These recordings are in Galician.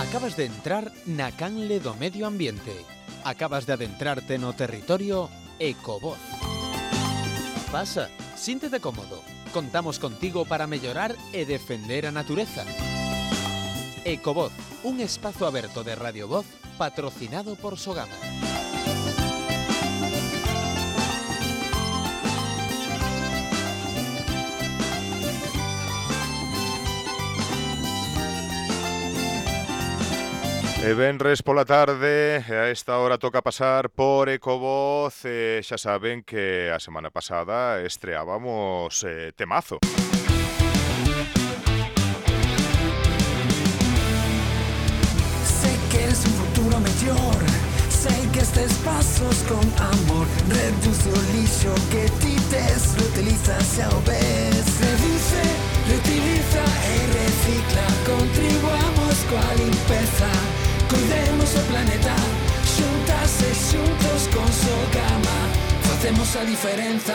Acabas de entrar na canle do medio ambiente. Acabas de adentrarte no territorio Ecovoz. Pasa, síntete cómodo. Contamos contigo para mellorar e defender a natureza. Ecovoz, un espazo aberto de Radio Voz patrocinado por Sogama. E venres pola tarde, a esta hora toca pasar por Ecovoz. Xa saben que a semana pasada estreábamos temazo. Sé que es un futuro mellor, sei que estes pasos con amor. Reduce o lixo que ti tes, reutiliza xa o ves. Reduce, reutiliza e recicla, contribuamos coa limpeza. Cuidemos o planeta, xuntas e xuntos con Sogama, facemos a diferenza.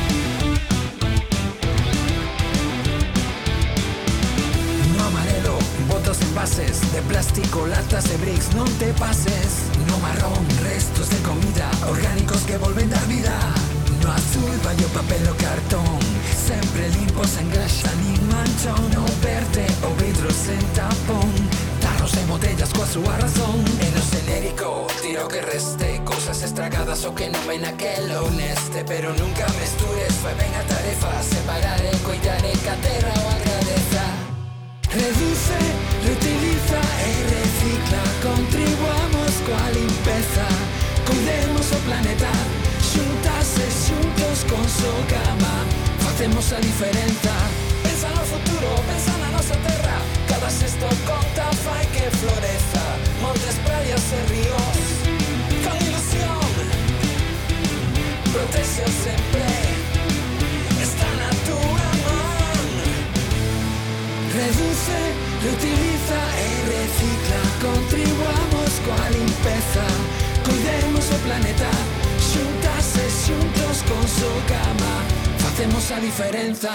No amarelo, botas envases de plástico, latas e bricks, non te pases. No marrón, restos de comida, orgánicos que volven dar vida. No azul, vai o papel o cartón, sempre limpo, sen graxa nin manchón. No verde, o vidro sen tapón, tarros e botellas coa súa razón. E no xenérico, tiro que reste, cousas estragadas o que non ven aquel ou neste. Pero nunca mestures, fai ben a tarefa, separar e cuidar e que a terra o agradeza. Reduce, reutiliza e recicla, contribuamos coa limpeza. Cuidemos o planeta, xuntas e xuntos con Sogama, facemos a diferenza. Pensa no futuro, pensa na nosa terra, cada xesto conta, fai que floreza. Montes, praias e ríos, con ilusión, protexe sempre, está na túa man. Reduce, reutiliza e recicla, contribuamos coa limpeza. Cuidemos o planeta, xuntas e xuntos con Sogama, facemos a diferenza.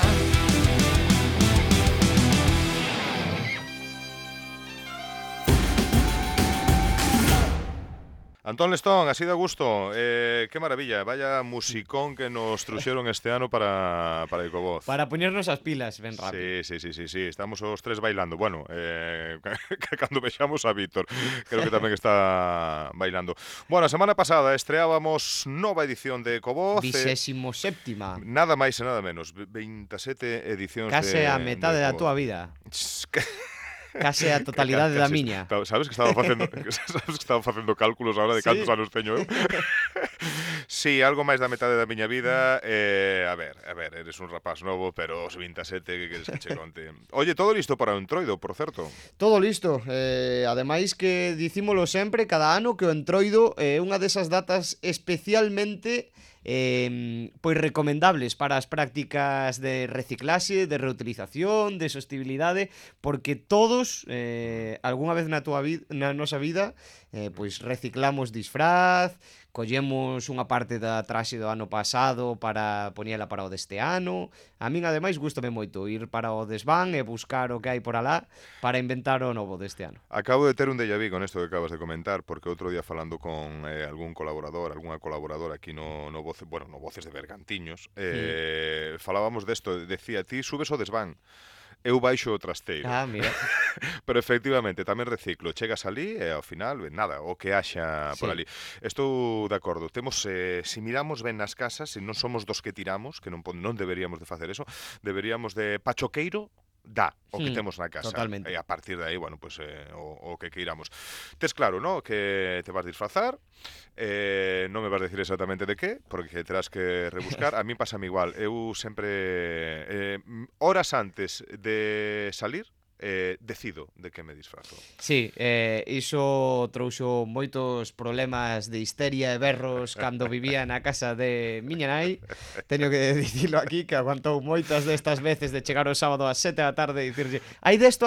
Antón Lestón, así de gusto, qué maravilla, vaya musicón que nos truxeron este ano para Ecovoz. Para poñernos as pilas ben rápido. Sí, estamos os tres bailando. Bueno, cando vexamos a Víctor, creo que tamén está bailando. Bueno, a semana pasada estreábamos nova edición de Ecovoz. 27ª. Nada máis e nada menos, 27 edicións Case a metade da túa vida. Case a totalidade da miña. Sabes que estaba facendo cálculos agora de cantos anos teño eu? Sí, algo máis da metade da miña vida. A ver, eres un rapaz novo, pero os 27, que queres que che conte? Oye, todo listo para o Entroido, por certo? Todo listo. Ademais que dicímolo sempre, cada ano que o Entroido é unha desas datas especialmente pois recomendables para as prácticas de reciclaxe, de reutilización, de sostibilidade, porque todos algunha vez na nosa vida pois reciclamos disfraz, collemos unha parte da traxe do ano pasado para poñela para o deste ano. A min ademais gústame moito ir para o desván e buscar o que hai por alá para inventar o novo deste ano. Acabo de ter un déjà vu con isto que acabas de comentar, porque outro día falando con algún colaborador, algunha colaboradora aquí no Voces de Bergantiños, falábamos desto, decía, ti subes o desván, eu baixo o trasteiro. Ah, mira. Pero efectivamente, tamén reciclo. Chegas ali e ao final, nada, o que haxa por ali. Estou de acordo. Temos, se miramos ben nas casas, se non somos dos que tiramos, que non deberíamos de facer eso, deberíamos de pachoqueiro, dá o que temos na casa. Totalmente. E a partir de aí, bueno, pues, o que queiramos. Tes claro, ¿no?, que te vas disfrazar, non me vas decir exactamente de qué, porque terás que rebuscar. A mí pásame igual. Eu sempre, horas antes de salir, decido de que me disfrazo. Sí, iso trouxo moitos problemas de histeria e berros cando vivía na casa de miña nai. Teño que dicilo aquí, que aguantou moitas destas veces de chegar o sábado ás 7 da tarde e dicirlle hai desto.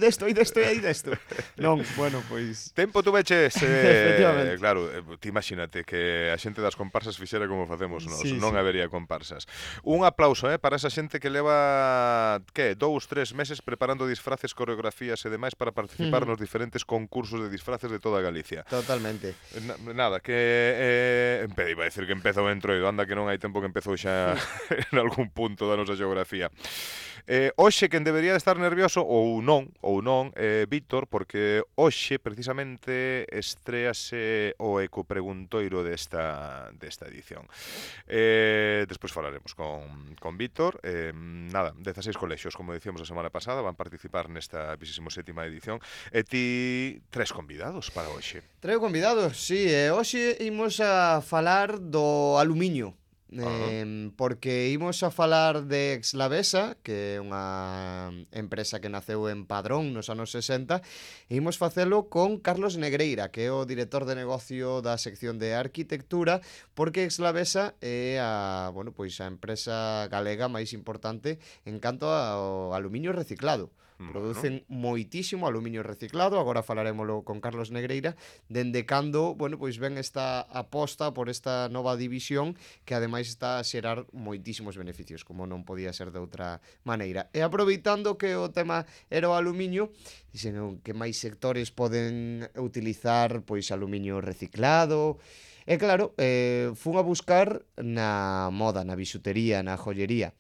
Non, bueno, pois... Tempo tú veches, Efectivamente. claro, ti imagínate que a xente das comparsas fixera como facemos nós, Sí, non sí. habería comparsas. Un aplauso, para esa xente que leva, 2-3 meses preparando disfraz disfraces, coreografías e demais para participar nos diferentes concursos de disfraces de toda Galicia. Totalmente. Nada, que iba a decir que empeza o entroido, anda que non hai tempo que empezou xa en algún punto da nosa xeografía. Hoxe quen debería estar nervioso ou non, Víctor, porque hoxe precisamente estréase o ecopreguntoiro desta edición. Despois falaremos con Víctor. Nada, 16 colexios, como dicíamos a semana pasada, van participar nesta 27ª edición. E ti tres convidados para hoxe. Treo convidados, sí. Hoxe imos a falar do aluminio. Porque imos a falar de Exlavesa, que é unha empresa que naceu en Padrón nos anos 60, e imos facelo con Carlos Negreira, que é o director de negocio da sección de arquitectura, porque Exlavesa é a empresa galega máis importante en canto ao aluminio reciclado. Producen moitísimo aluminio reciclado. Agora falaremoslo con Carlos Negreira, dende cando, ven esta aposta por esta nova división que ademais está a xerar moitísimos beneficios, como non podía ser de outra maneira. E aproveitando que o tema era o aluminio, dixen que máis sectores poden utilizar aluminio reciclado. E claro, fun a buscar na moda, na bisutería, na joyería.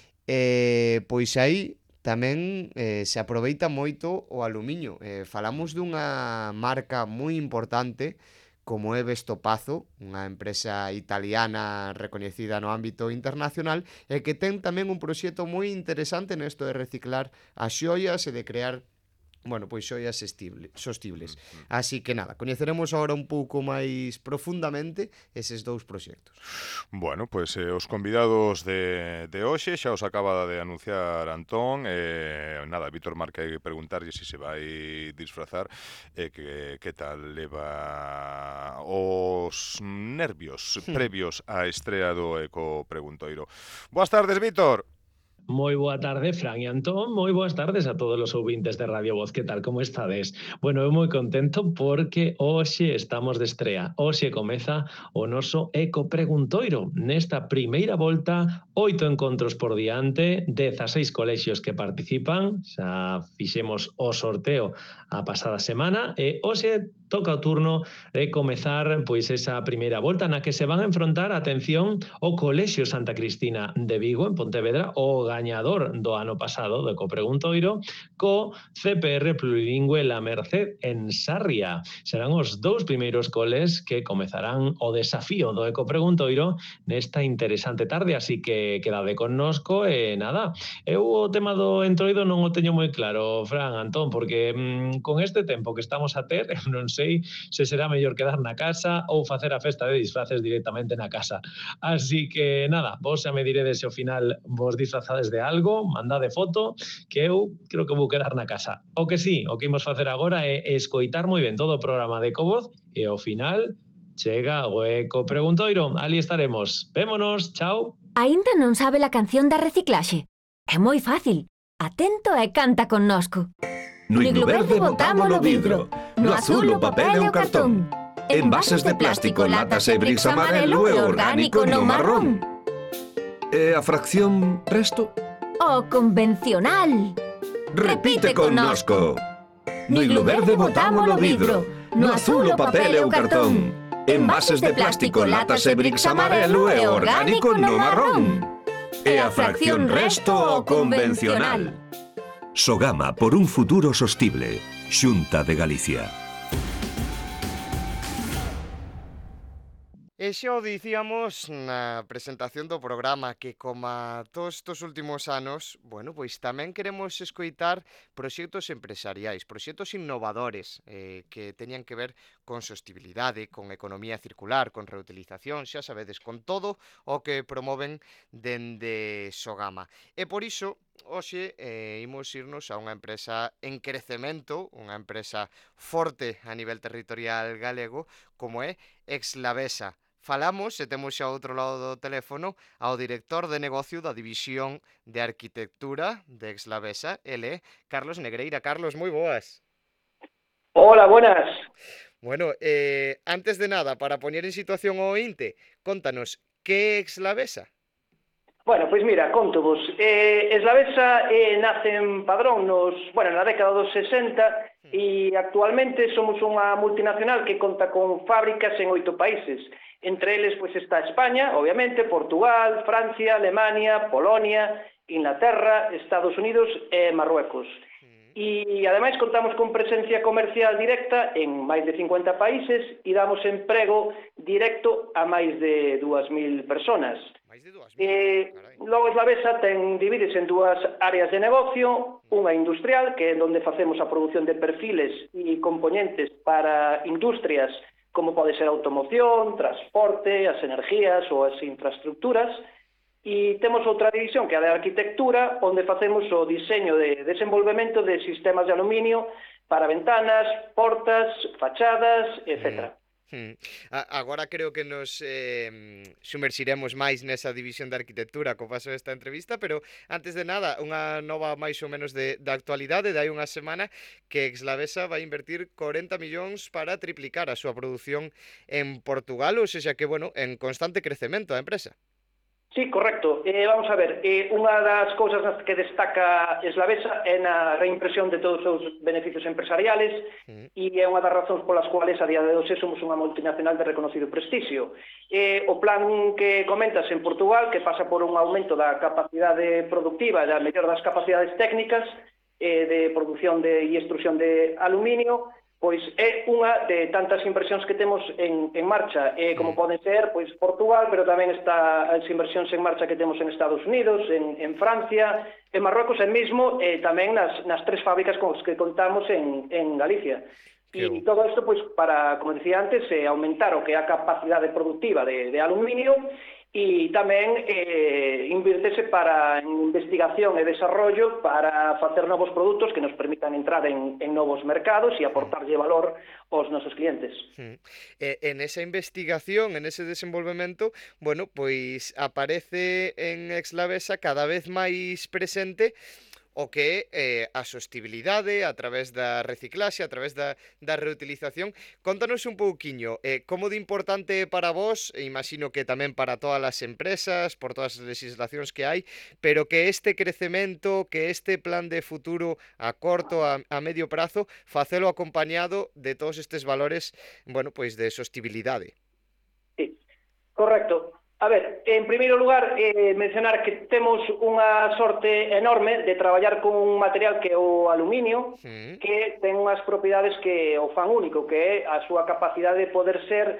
Pois aí tamén se aproveita moito o aluminio. Falamos dunha marca moi importante como é Vestopazo, unha empresa italiana recoñecida no ámbito internacional e que ten tamén un proxecto moi interesante nesto de reciclar as xoias e de crear xoias sostibles. Así que nada, coñeceremos agora un pouco máis profundamente eses dous proxectos. Bueno, pois os convidados de hoxe xa os acaba de anunciar Antón. Nada, Víctor Marca, hai que preguntarlle se vai disfrazar e que tal leva os nervios previos á estrea do ecopreguntoiro. Boas tardes, Víctor. Moi boa tarde, Fran e Antón. Moi boas tardes a todos os ouvintes de Radio Voz. Que tal, como estades? Bueno, eu moi contento porque hoxe estamos de estrea. Hoxe comeza o noso ecopreguntoiro. Nesta primeira volta, 8 encontros por diante, 16 colexios que participan. Xa fixemos o sorteo a pasada semana e hoxe toca o turno de comezar esa primeira volta na que se van a enfrontar, atención, o Colexio Santa Cristina de Vigo, en Pontevedra, o gañador do ano pasado do ecopreguntoiro, co CPR plurilingüe La Merced en Sarria. Serán os dous primeiros coles que comezarán o desafío do ecopreguntoiro nesta interesante tarde, así que quedade connosco e nada. Eu o tema do entroido non o teño moi claro, Fran, Antón, porque con este tempo que estamos a ter, non sei se será mellor quedar na casa ou facer a festa de disfraces directamente na casa. Así que nada, vos xa me diredes se ao final vos disfrazades de algo, mandade foto, que eu creo que vou quedar na casa. O que sí, o que imos facer agora é escoitar moi ben todo o programa de Ecovoz e ao final chega o ecopreguntoiro. Ali estaremos. Vémonos, chao. Aínda non sabe a canción da reciclaxe? É moi fácil. Atento e canta connosco. No iglo verde botámolo vidro, no azul o papel e o cartón. Envases de plástico, latas e bricks amarelo e orgánico no marrón. E a fracción resto? O convencional. Repite connosco. No iglo verde botámolo vidro, no azul o papel e o cartón. Envases de plástico, latas e bricks amarelo e orgánico no marrón. E a fracción resto o convencional. Sogama por un futuro sostible. Xunta de Galicia. E xa o dicíamos na presentación do programa que como todos estes últimos anos, tamén queremos escoitar proxectos empresariais, proxectos innovadores que teñan que ver con sostibilidade, con economía circular, con reutilización, xa sabedes, con todo o que promoven dende Sogama. E por iso, hoxe imos irnos a unha empresa en crecemento, unha empresa forte a nivel territorial galego, como é Exlavesa. Falamos, e temos xa ao outro lado do teléfono, ao director de negocio da División de Arquitectura de Exlavesa, ele, Carlos Negreira. Carlos, moi boas. Hola, buenas. Bueno, antes de nada, para poñer en situación o ointe, contanos, que é Exlavesa? Bueno, pois mira, contovos. Eslavesa nace en Padrón na década dos 60 e actualmente somos unha multinacional que conta con fábricas en 8 países. Entre eles pois está España, obviamente, Portugal, Francia, Alemania, Polonia, Inglaterra, Estados Unidos e Marruecos. E ademais contamos con presencia comercial directa en máis de 50 países e damos emprego directo a máis de 2.000 personas. Máis de 2.000, Logo Eslavesa divides en dúas áreas de negocio, unha industrial, que é onde facemos a produción de perfiles e componentes para industrias como pode ser a automoción, transporte, as energías ou as infraestructuras. E temos outra división que é a de arquitectura, onde facemos o diseño de desenvolvemento de sistemas de aluminio para ventanas, portas, fachadas, etc. Agora creo que nos sumerxiremos máis nesa división de arquitectura co paso desta entrevista, pero antes de nada, unha nova máis ou menos de actualidade, de hai unha semana que Eslavesa vai invertir 40 millóns para triplicar a súa produción en Portugal, ou seja que, bueno, en constante crecemento a empresa. Sí, correcto. Vamos a ver, unha das cousas nas que destaca Eslavesa é na reimpresión de todos os seus beneficios empresariales e é unha das razóns polas cuales a día de hoxe somos unha multinacional de reconocido prestixio. O plan que comentas en Portugal, que pasa por un aumento da capacidade productiva e da mellor das capacidades técnicas de produción e extrusión de aluminio, pois é unha de tantas inversións que temos en marcha, como poden ser pois Portugal, pero tamén está as inversións en marcha que temos en Estados Unidos, en Francia, en Marruecos, e mesmo tamén nas 3 fábricas con as que contamos en Galicia. E todo isto, pois, para, como decía antes, aumentar o que é a capacidade productiva de aluminio e tamén invírtese para investigación e desarrollo para facer novos produtos que nos permitan entrar en novos mercados e aportarlle valor aos nosos clientes. En esa investigación, en ese desenvolvemento, bueno, pois aparece en Eslavesa cada vez máis presente o que é a sostibilidade a través da reciclaxe, a través da reutilización. Contanos un pouquiño, como de importante é para vos, e imagino que tamén para todas as empresas, por todas as legislacións que hai, pero que este crecemento, que este plan de futuro a corto, a medio prazo, facelo acompañado de todos estes valores, bueno, pois de sostibilidade. Sí, correcto. A ver, en primeiro lugar, mencionar que temos unha sorte enorme de traballar con un material que é o aluminio, que ten unhas propiedades que o fan único, que é a súa capacidade de poder ser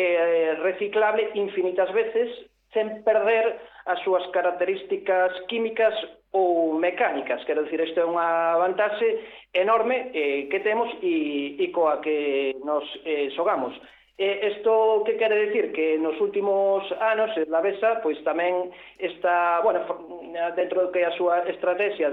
reciclable infinitas veces, sen perder as súas características químicas ou mecánicas. Quero dicir, isto é unha vantaxe enorme que temos e coa que nos xogamos. Isto que quere dicir? Que nos últimos anos Eslavesa pois tamén está, bueno, dentro do que é a súa estrategia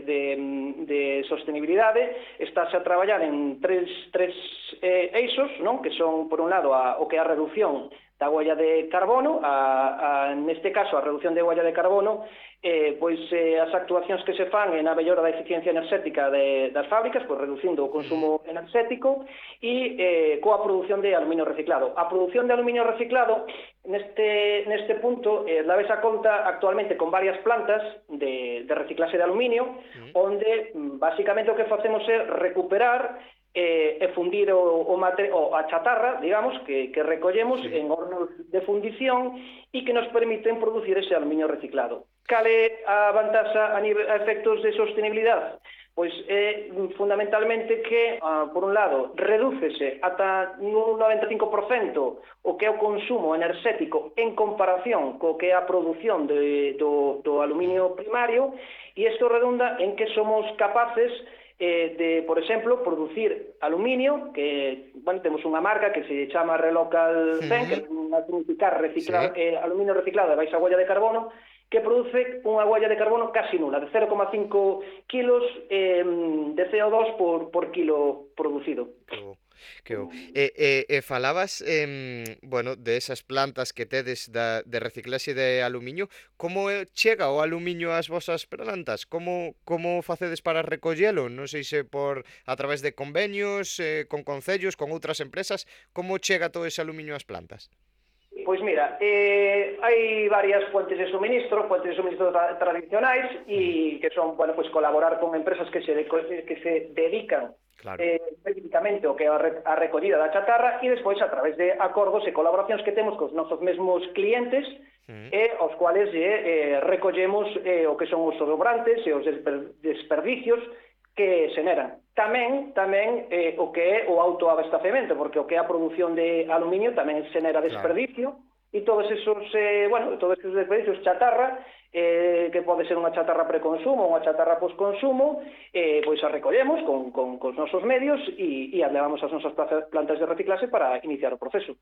de sostenibilidade, estáse a traballar en tres eixos, non? Que son, por un lado, o que é a reducción da huella de carbono, neste caso a reducción de huella de carbono, pois as actuacións que se fan na mellora da eficiencia enerxética das fábricas, pois reducindo o consumo enerxético e coa produción de aluminio reciclado. A produción de aluminio reciclado, neste punto, Eslavesa conta actualmente con varias plantas de reciclaxe de aluminio, onde basicamente o que facemos é recuperar e fundir a chatarra, digamos, que recollemos en hornos de fundición e que nos permiten producir ese aluminio reciclado. Cal é a vantaxa a efectos de sostenibilidade? Pois é fundamentalmente que, por un lado, redúcese ata un 95% o que é o consumo enerxético en comparación co que é a produción do aluminio primario, e isto redunda en que somos capaces de, por exemplo, producir aluminio, que, bueno, temos unha marca que se chama Relocal 100, que vai significar aluminio reciclado de baixa huella de carbono, que produce unha huella de carbono casi nula, de 0,5 kilos de CO2 por kilo producido. Falabas, bueno, de esas plantas que tedes de reciclaxe de aluminio. Como chega o aluminio ás vosas plantas? Como facedes para recollelo? Non sei se a través de convenios, con concellos, con outras empresas. Como chega todo ese aluminio ás plantas? pois mira, hai varias fuentes de suministro tradicionais e que son, bueno, pois colaborar con empresas que se dedican especificamente o que é a recollida da chatarra e despois a través de acordos e colaboracións que temos cos nosos mesmos clientes aos cuales recollemos o que son os sobrantes e os desperdicios que xeneran. Tamén o que é o autoabastecemento, porque o que é a produción de aluminio tamén xenera desperdicio, e todos esos desperdicios chatarra, que pode ser unha chatarra preconsumo ou unha chatarra posconsumo, pois a recollemos con os nosos medios e as levamos ás nosas plantas de reciclaxe para iniciar o proceso.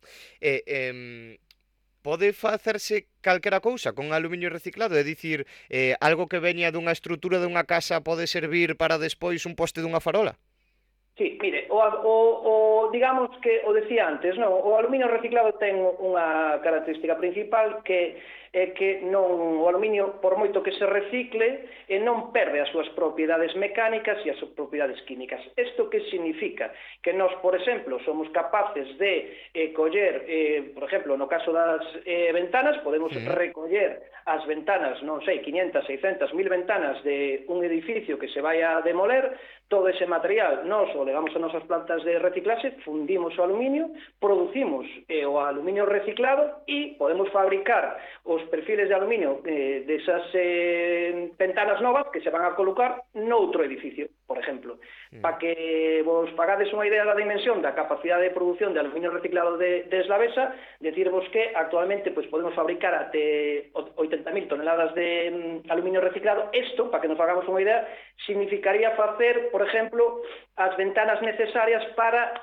Pode facerse calquera cousa con aluminio reciclado? É dicir, algo que veña dunha estrutura dunha casa pode servir para despois un poste dunha farola? Sí, mire, digamos que o decía antes, non? O aluminio reciclado ten unha característica principal que é que non, o aluminio, por moito que se recicle, non perde as súas propiedades mecánicas e as súas propiedades químicas. Isto que significa? Que nós, por exemplo, somos capaces de coller, por exemplo, no caso das ventanas, podemos recoller as ventanas, non sei, 500, 600, 1000 ventanas de un edificio que se vai a demoler, todo ese material nós o levamos a nosas plantas de reciclaxe, fundimos o aluminio, producimos o aluminio reciclado e podemos fabricar os perfiles de aluminio desas ventanas novas que se van a colocar noutro edificio, por exemplo. Para que vos pagades unha idea da dimensión da capacidade de produción de aluminio reciclado de Eslavesa, decirvos que actualmente podemos fabricar até 80.000 toneladas de aluminio reciclado. Isto, para que nos hagamos unha idea, significaría facer, por exemplo, as ventanas necesarias para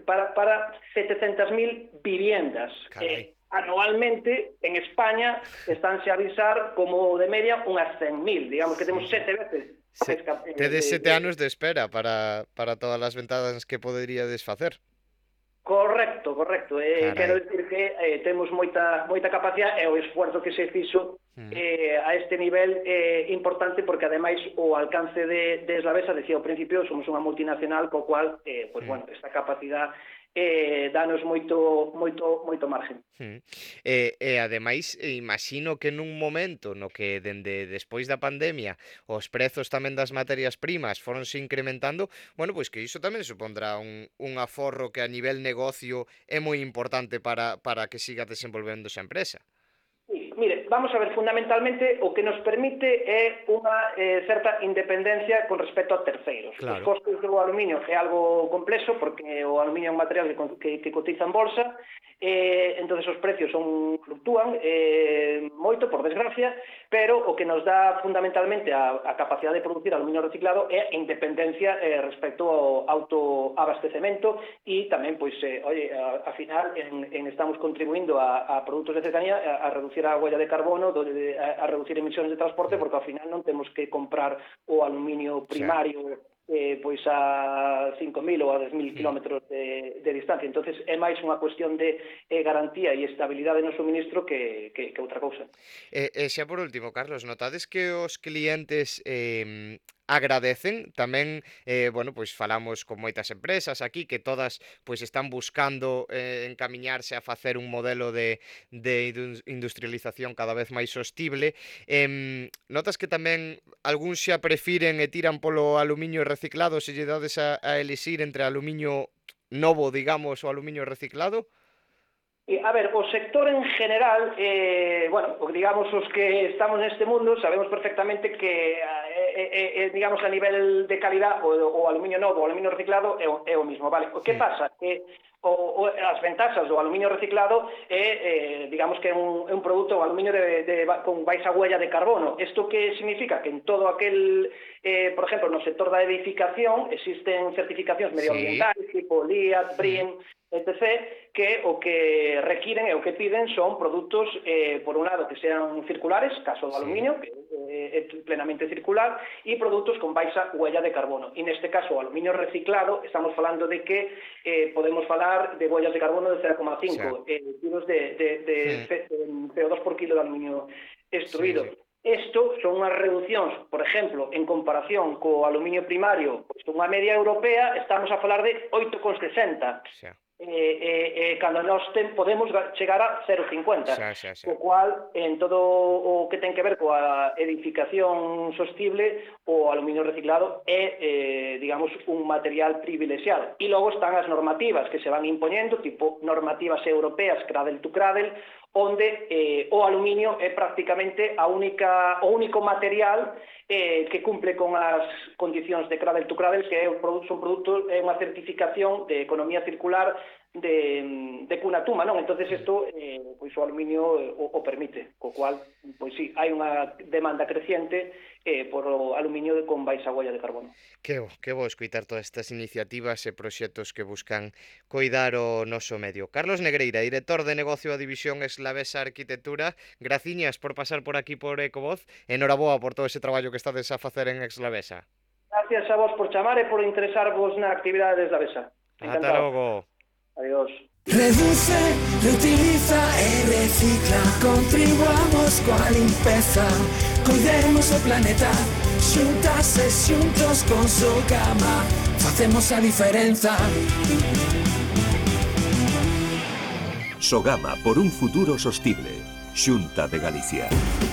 700.000 viviendas. Anualmente, en España, estánse a avisar como de media unhas 100.000. Digamos que temos 7 veces. Tedes 7 anos de espera para todas as ventanas que poderíades facer. Correcto. Quero dicir que temos moita capacidade e o esforzo que se fixo a este nivel importante, porque ademais o alcance de Eslavesa, decía ao principio, somos unha multinacional, co cual, bueno, esta capacidade danos moito margen. E ademais, imagino que nun momento no que dende despois da pandemia os prezos tamén das materias primas foronse incrementando, bueno, pois que iso tamén supondrá un aforro que a nivel negocio é moi importante para que siga desenvolvendo esa empresa. Mire, vamos a ver, fundamentalmente o que nos permite é unha certa independencia con respecto a terceiros. Os costos do aluminio é algo complexo, porque o aluminio é un material que cotiza en bolsa, entonces os precios fluctúan moito, por desgracia, pero o que nos dá fundamentalmente a capacidade de producir aluminio reciclado é a independencia respecto ao autoabastecemento e tamén, ao final, estamos contribuindo a produtos de cercanía a reducir a huella de carbono, a reducir emisións de transporte, porque ao final non temos que comprar o aluminio primario a 5.000 ou a 10.000 kilómetros de distancia. Entonces é máis unha cuestión de garantía e estabilidade no suministro que outra cousa. Xa por último, Carlos, notades que os clientes agradecen tamén, bueno, pois falamos con moitas empresas aquí que todas pois están buscando encamiñarse a facer un modelo de industrialización cada vez máis sostible. Notas que tamén algúns xa prefiren e tiran polo aluminio reciclado se lle dades a elixir entre aluminio novo, digamos, o aluminio reciclado? A ver, o sector en general, bueno, digamos, os que estamos neste mundo sabemos perfectamente que, digamos, a nivel de calidad, o aluminio novo, o aluminio reciclado é o mismo, vale? O que pasa? Que as ventaxas do aluminio reciclado é, digamos, que é un produto, o aluminio con baixa huella de carbono. Isto que significa? Que en todo aquel, por exemplo, no sector da edificación existen certificacións medioambientais, tipo LEED, BREEAM, etc., que o que requiren e o que piden son produtos, por un lado, que sean circulares, caso do aluminio, que é plenamente circular, e produtos con baixa huella de carbono. E neste caso, o aluminio reciclado, estamos falando de que podemos falar de huellas de carbono de 0,5 kilos de CO2 por kilo de aluminio extruído. Isto son unhas reduccións, por exemplo, en comparación co aluminio primario, pois unha media europea, estamos a falar de 8,60. cando nós podemos chegar a 0,50, o cual en todo o que ten que ver coa edificación sostible, o aluminio reciclado é, digamos, un material privilexiado. E logo están as normativas que se van impoñendo, tipo normativas europeas cradle to cradle, onde o aluminio é prácticamente o único material que cumple con as condicións de cradle to cradle, que é unha certificación de economía circular de Cunatuma, non? Entonces isto, pois o aluminio o permite, co cual, pois sí, hai unha demanda creciente por o aluminio con baixa huella de carbono. Que bo escoitar todas estas iniciativas e proxectos que buscan coidar o noso medio. Carlos Negreira, director de negocio da división Eslavesa Arquitectura, graciñas por pasar por aquí por Ecovoz, enhoraboa por todo ese traballo que estades a facer en Eslavesa. Gracias a vos por chamar e por interesarvos na actividade de Eslavesa. Ata logo. Adiós. Reduce, reutiliza e recicla. Contribuamos coa limpeza, cuidemos o planeta. Xuntas e xuntos con Sogama facemos a diferenza. Sogama por un futuro sostible. Xunta de Galicia.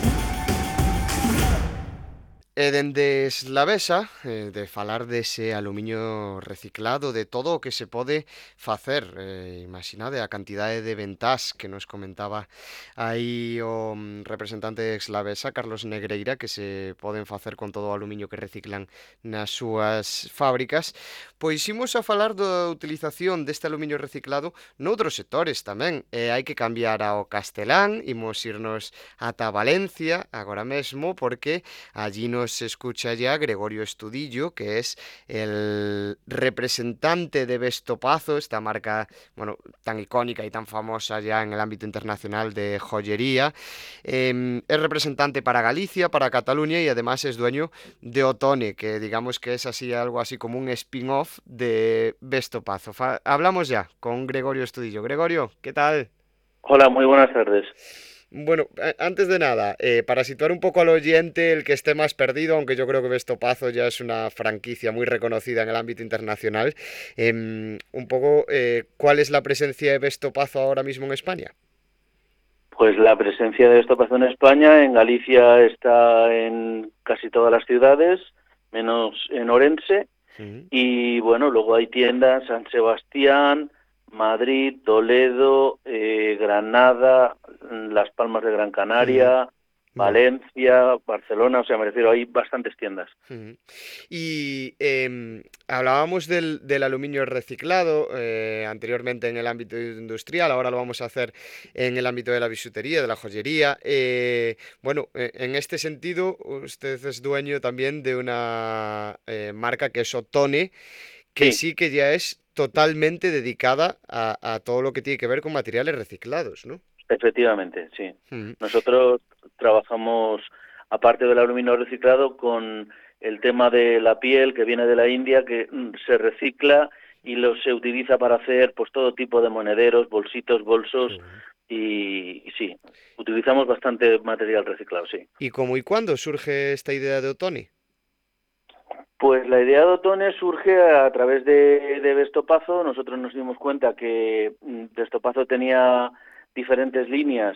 E dende Eslavesa, de falar dese aluminio reciclado, de todo o que se pode facer. Imaginade a cantidade de ventás que nos comentaba aí o representante de Eslavesa, Carlos Negreira, que se poden facer con todo o aluminio que reciclan nas súas fábricas. Pois imos a falar da utilización deste aluminio reciclado noutros sectores tamén. Hai que cambiar ao castelán, imos irnos ata Valencia agora mesmo, porque allí nos escucha ya Gregorio Estudillo, que es el representante de Vestopazo, esta marca, bueno, tan icónica y tan famosa ya en el ámbito internacional de joyería. Es representante para Galicia, para Cataluña, y además es dueño de Otone, que digamos que es así algo así como un spin-off de Vestopazo. Hablamos ya con Gregorio Estudillo. Gregorio, ¿qué tal? Hola, muy buenas tardes. Bueno, antes de nada, para situar un poco al oyente, el que esté más perdido, aunque yo creo que Vestopazo ya es una franquicia muy reconocida en el ámbito internacional, un poco, ¿cuál es la presencia de Vestopazo ahora mismo en España? Pues la presencia de Vestopazo en España, en Galicia está en casi todas las ciudades, menos en Orense, y bueno, luego hay tiendas, San Sebastián, Madrid, Toledo, Granada, Las Palmas de Gran Canaria, Valencia, Barcelona, o sea, me refiero, hay bastantes tiendas. Y hablábamos del aluminio reciclado anteriormente en el ámbito industrial, ahora lo vamos a hacer en el ámbito de la bisutería, de la joyería. Bueno, en este sentido, usted es dueño también de una marca que es Otone, que sí que ya es totalmente dedicada a todo lo que tiene que ver con materiales reciclados, ¿no? Efectivamente, sí. Nosotros trabajamos, aparte del aluminio reciclado, con el tema de la piel que viene de la India, que se recicla y se utiliza para hacer pues todo tipo de monederos, bolsitos, bolsos, y sí, utilizamos bastante material reciclado, sí. ¿Y cómo y cuándo surge esta idea de Otone? Pues la idea de Otone surge a través de Vestopazo. Nosotros nos dimos cuenta que Vestopazo tenía diferentes líneas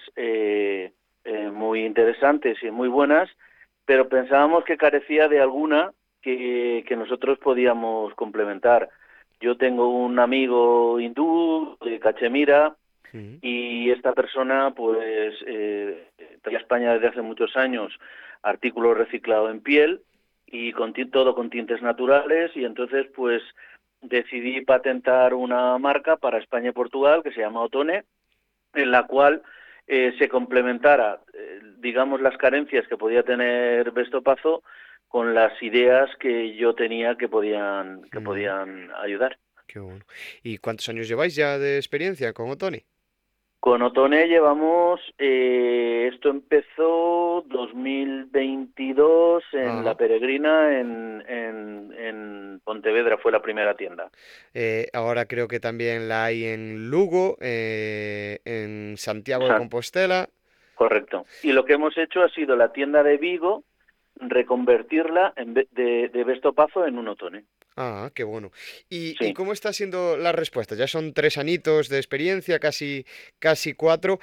muy interesantes y muy buenas, pero pensábamos que carecía de alguna que nosotros podíamos complementar. Yo tengo un amigo hindú de Cachemira y esta persona pues trae a España desde hace muchos años artículos reciclados en piel, y todo con tintes naturales, y entonces pues decidí patentar una marca para España y Portugal que se llama Otone, en la cual se complementara, digamos, las carencias que podía tener Vestopazo con las ideas que yo tenía que podían ayudar. Qué bueno. ¿Y cuántos años lleváis ya de experiencia con Otone? Con Otone llevamos, esto empezó 2022 en La Peregrina, en Pontevedra, fue la primera tienda. Ahora creo que también la hay en Lugo, en Santiago de Compostela. Correcto. Y lo que hemos hecho ha sido la tienda de Vigo, reconvertirla de Vestopazo en un Otone. Ah, qué bueno. ¿Y Sí. cómo está siendo la respuesta? Ya son 3 añitos de experiencia, casi 4.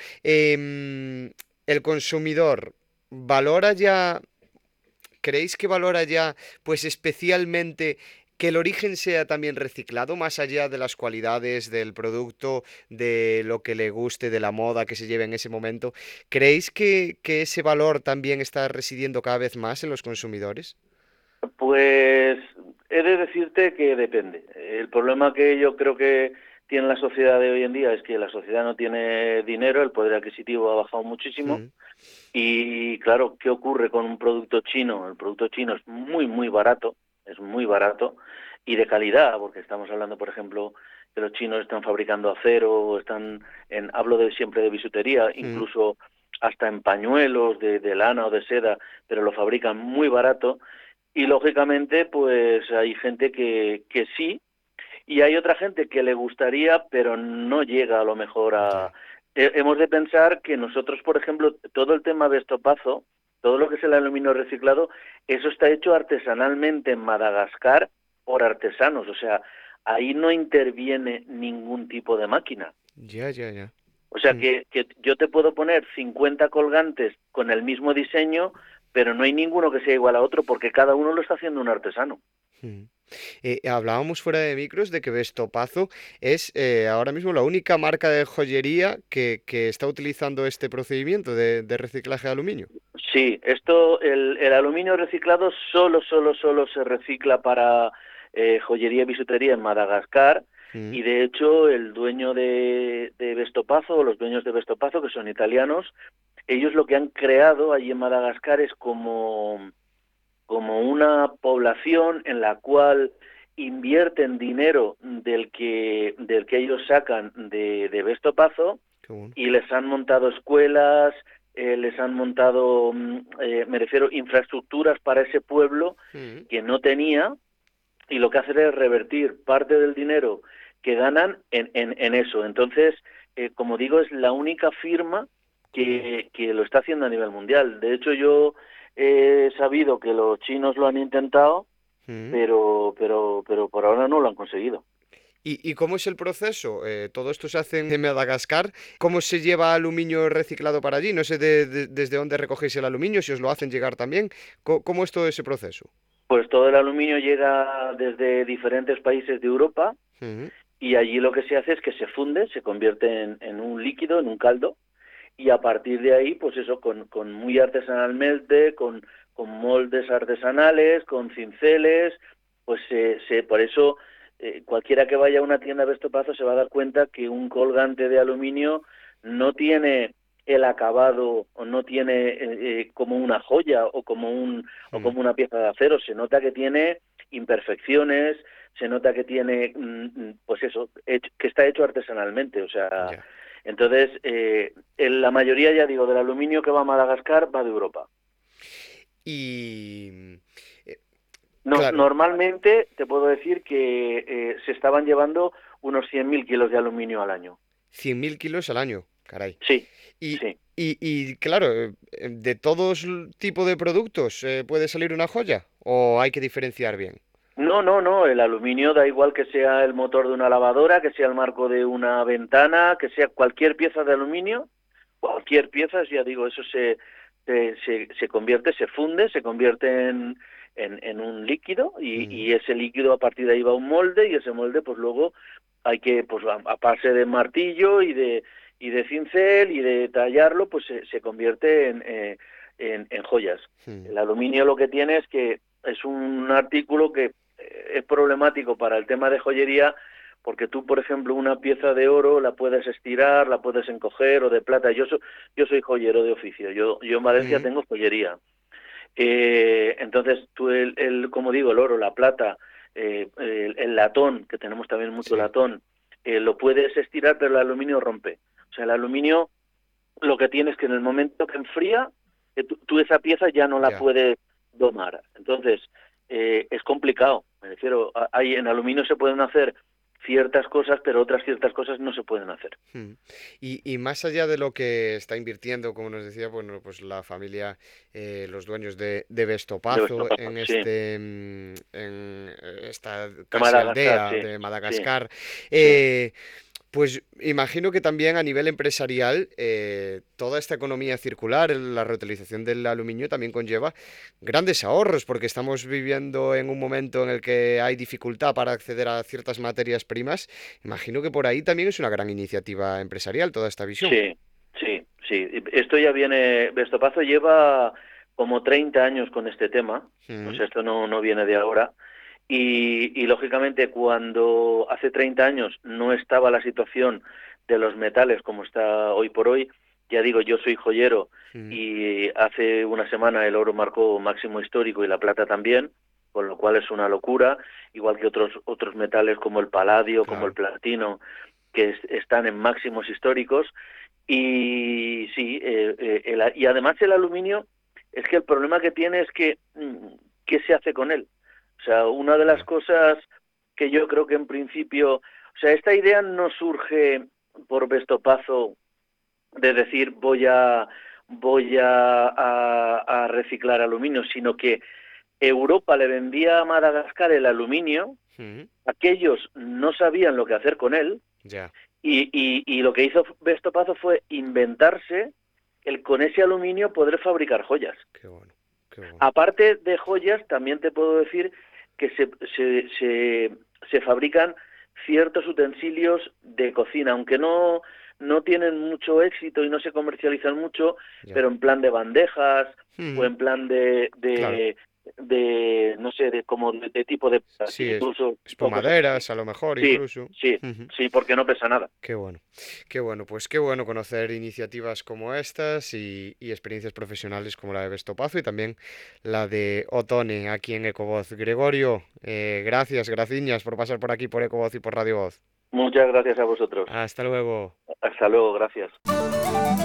El consumidor valora ya, ¿creéis que valora ya, pues especialmente que el origen sea también reciclado, más allá de las cualidades del producto, de lo que le guste, de la moda que se lleve en ese momento? ¿Creéis que ese valor también está residiendo cada vez más en los consumidores? Pues he de decirte que depende. El problema que yo creo que tiene la sociedad de hoy en día es que la sociedad no tiene dinero, el poder adquisitivo ha bajado muchísimo. Mm, Y claro, ¿qué ocurre con un producto chino? El producto chino es muy barato, es muy barato y de calidad, porque estamos hablando, por ejemplo, que los chinos están fabricando acero, hablo siempre de bisutería, mm. incluso hasta en pañuelos de lana o de seda, pero lo fabrican muy barato y lógicamente pues hay gente que sí y hay otra gente que le gustaría, pero no llega a lo mejor a... Ya. Hemos de pensar que nosotros, por ejemplo, todo el tema de estopazo, todo lo que es el aluminio reciclado, eso está hecho artesanalmente en Madagascar por artesanos, o sea, ahí no interviene ningún tipo de máquina. Ya, ya, ya. O sea, Mm. que yo te puedo poner 50 colgantes con el mismo diseño, pero no hay ninguno que sea igual a otro porque cada uno lo está haciendo un artesano. Mm. Hablábamos fuera de micros de que Vestopazo es ahora mismo la única marca de joyería que está utilizando este procedimiento de reciclaje de aluminio. Sí, el aluminio reciclado solo se recicla para joyería y bisutería en Madagascar Mm, y de hecho el dueño de Vestopazo, o los dueños de Vestopazo, que son italianos, ellos lo que han creado allí en Madagascar es como una población en la cual invierten dinero del que ellos sacan de Vestopazo qué bueno. y les han montado escuelas, les han montado, me refiero, infraestructuras para ese pueblo Mm, que no tenía y lo que hacen es revertir parte del dinero que ganan en eso. Entonces, como digo, es la única firma qué bueno. que lo está haciendo a nivel mundial. De hecho, yo he sabido que los chinos lo han intentado, Mm. pero por ahora no lo han conseguido. ¿Y cómo es el proceso? Todo esto se hace en Madagascar. ¿Cómo se lleva aluminio reciclado para allí? No sé desde dónde recogéis el aluminio, si os lo hacen llegar también. ¿Cómo es todo ese proceso? Pues todo el aluminio llega desde diferentes países de Europa Mm, y allí lo que se hace es que se funde, se convierte en un líquido, en un caldo, y a partir de ahí, pues eso, con muy artesanalmente, con moldes artesanales, con cinceles, pues por eso cualquiera que vaya a una tienda de Vestopazo se va a dar cuenta que un colgante de aluminio no tiene el acabado o no tiene como una joya o mm, como una pieza de acero, se nota que tiene imperfecciones, se nota que tiene, pues eso, que está hecho artesanalmente, o sea, ya. entonces la mayoría, ya digo, del aluminio que va a Madagascar va de Europa. Y eh, No, claro, normalmente te puedo decir que se estaban llevando unos 100.000 kilos de aluminio al año. 100.000 kilos al año, caray. Sí, Y, sí. y claro, ¿de todos tipo de productos puede salir una joya? ¿O hay que diferenciar bien? No, el aluminio da igual que sea el motor de una lavadora, que sea el marco de una ventana, que sea cualquier pieza de aluminio, cualquier pieza, ya digo, eso se convierte, se funde, se convierte en un líquido Mm, y ese líquido a partir de ahí va a un molde y ese molde pues luego hay que, pues a base de martillo y de cincel y de tallarlo, pues se convierte en joyas. mm, El aluminio lo que tiene es que es un artículo que es problemático para el tema de joyería porque tú, por ejemplo, una pieza de oro la puedes estirar, la puedes encoger o de plata. Yo soy joyero de oficio. Yo en Valencia mm, tengo joyería. Entonces, tú, como digo, el oro, la plata, el latón, que tenemos también mucho sí, latón, lo puedes estirar, pero el aluminio rompe. O sea, el aluminio lo que tienes que en el momento que enfría, tú esa pieza ya no la ya. puedes domar. Entonces, es complicado. Me refiero, en aluminio se pueden hacer ciertas cosas, pero otras ciertas cosas no se pueden hacer. Y más allá de lo que está invirtiendo, como nos decía, bueno, pues la familia, los dueños de Vestopazo en esta casi aldea de Madagascar, pues imagino que también a nivel empresarial toda esta economía circular, la reutilización del aluminio también conlleva grandes ahorros, porque estamos viviendo en un momento en el que hay dificultad para acceder a ciertas materias primas. Imagino que por ahí también es una gran iniciativa empresarial toda esta visión. Sí. Esto ya viene, Vestopazo lleva como 30 años con este tema, o sea, esto no viene de ahora. Y lógicamente cuando hace 30 años no estaba la situación de los metales como está hoy por hoy, ya digo, yo soy joyero y hace una semana el oro marcó máximo histórico y la plata también, con lo cual es una locura, igual que otros metales como el paladio, como el platino, que están en máximos históricos. Y sí, y además el aluminio, es que el problema que tiene es que ¿qué se hace con él? O sea, una de las cosas que yo creo que en principio, o sea, esta idea no surge por Vestopazo de decir voy a reciclar aluminio, sino que Europa le vendía a Madagascar el aluminio, aquellos no sabían lo que hacer con él, y lo que hizo Vestopazo fue inventarse con ese aluminio poder fabricar joyas. Qué bueno. Aparte de joyas, también te puedo decir que se fabrican ciertos utensilios de cocina, aunque no tienen mucho éxito y no se comercializan mucho, pero en plan de bandejas o en plan de no sé, de tipo de incluso espumaderas a lo mejor, incluso. Sí, porque no pesa nada. Qué bueno, pues qué bueno conocer iniciativas como estas y experiencias profesionales como la de Vestopazo y también la de Otone aquí en Ecovoz. Gregorio, gracias por pasar por aquí por Ecovoz y por Radio Voz. Muchas gracias a vosotros. Hasta luego. Hasta luego, gracias.